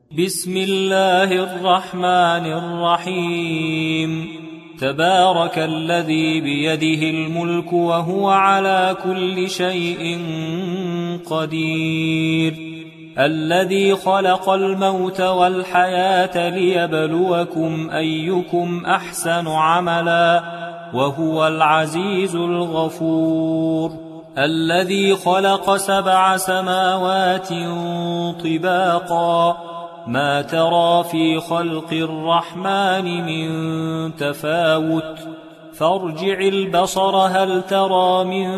بسم الله الرحمن الرحيم. تبارك الذي بيده الملك وهو على كل شيء قدير، الذي خلق الموت والحياة ليبلوكم أيكم أحسن عملا وهو العزيز الغفور، الذي خلق 7 سماوات طباقا ما ترى في خلق الرحمن من تفاوت فارجع البصر هل ترى من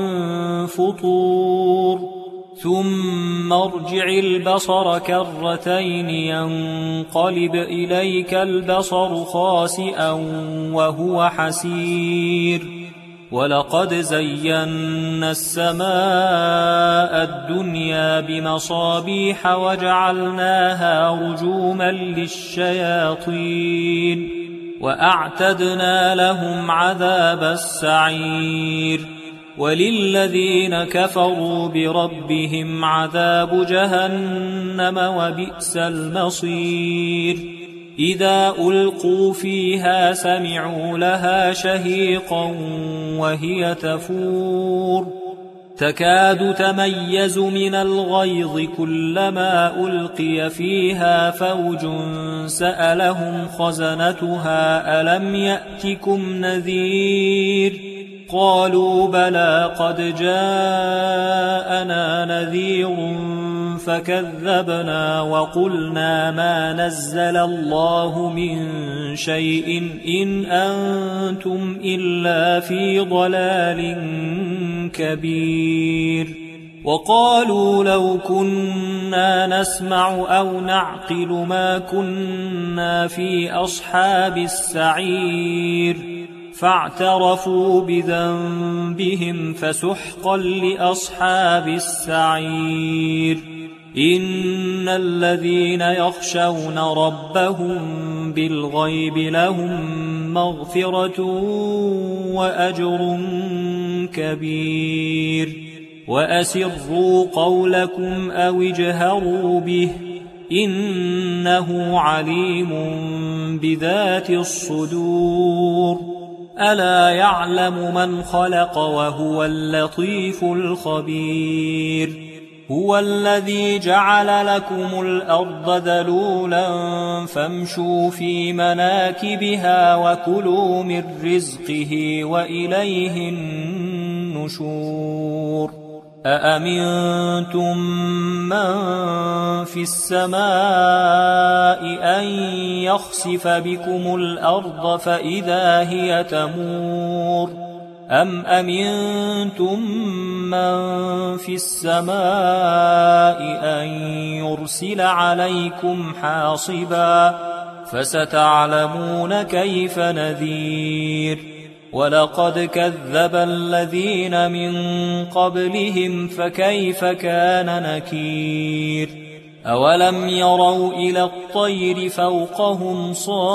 فطور ثم ارجع البصر كرتين ينقلب إليك البصر خاسئا وهو حسير، ولقد زينا السماء الدنيا بمصابيح وجعلناها رجوما للشياطين وأعتدنا لهم عذاب السعير، وللذين كفروا بربهم عذاب جهنم وبئس المصير. إذا ألقوا فيها سمعوا لها شهيقا وهي تفور تكاد تميز من الغيظ كلما ألقي فيها فوج سألهم خزنتها ألم يأتكم نذير قالوا بلى قد جاءنا نذير فكذبنا وقلنا ما نزل الله من شيء إن أنتم إلا في ضلال كبير. وقالوا لو كنا نسمع أو نعقل ما كنا في أصحاب السعير فاعترفوا بذنبهم فسحقا لأصحاب السعير. إن الذين يخشون ربهم بالغيب لهم مغفرة وأجر كبير. وأسروا قولكم أو اجهروا به إنه عليم بذات الصدور. ألا يعلم من خلق وهو اللطيف الخبير. هو الذي جعل لكم الأرض ذلولا فامشوا في مناكبها وكلوا من رزقه وإليه النشور. أأمنتم من في السماء أن يخسف بكم الأرض فإذا هي تمور أم أمنتم من في السماء أن يرسل عليكم حاصبا فستعلمون كيف نذير. ولقد كذب الذين من قبلهم فكيف كان نكير. أولم يروا إلى الطير فوقهم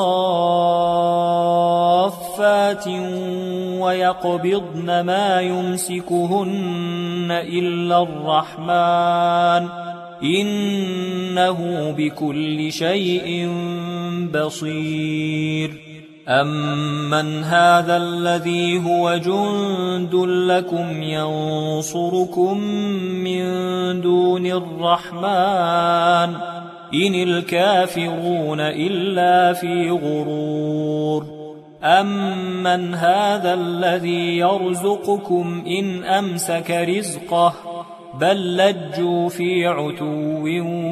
صافات ويقبضن ما يمسكهن إلا الرحمن إنه بكل شيء بصير. أمن هذا الذي هو جند لكم ينصركم من دون الرحمن إن الكافرون إلا في غرور. أمن هذا الذي يرزقكم إن أمسك رزقه بل لجوا في عتو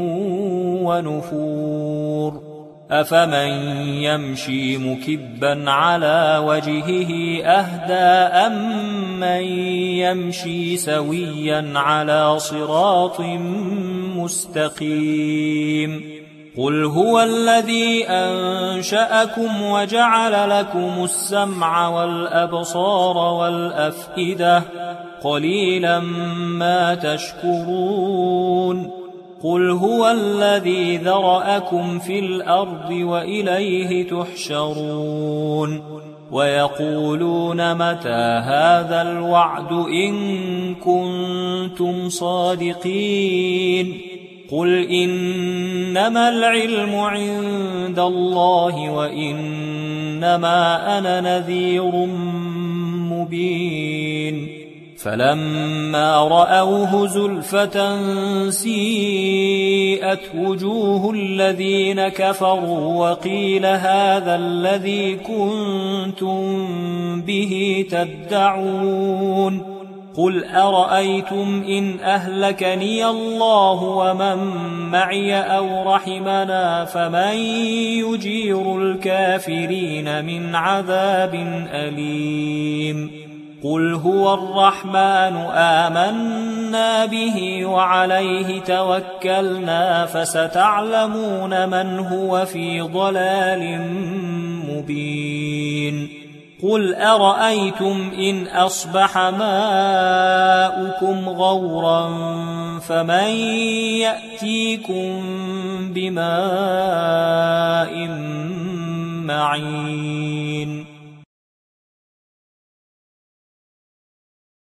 ونفور. أفمن يمشي مكبا على وجهه أهدى أمن يمشي سويا على صراط مستقيم. قل هو الذي أنشأكم وجعل لكم السمع والأبصار والأفئدة قليلا ما تشكرون. قل هو الذي ذرأكم في الأرض وإليه تحشرون. ويقولون متى هذا الوعد إن كنتم صادقين قل إنما العلم عند الله وإنما أنا نذير مبين فلما رأوه زلفة سيئت وجوه الذين كفروا وقيل هذا الذي كنتم به تدعون قل أرأيتم إن أهلكني الله ومن معي أو رحمنا فمن يجير الكافرين من عذاب أليم قل هو الرحمن آمنا به وعليه توكلنا فستعلمون من هو في ضلال مبين قل أرأيتم إن أصبح ماؤكم غورا فمن يأتيكم بماء معين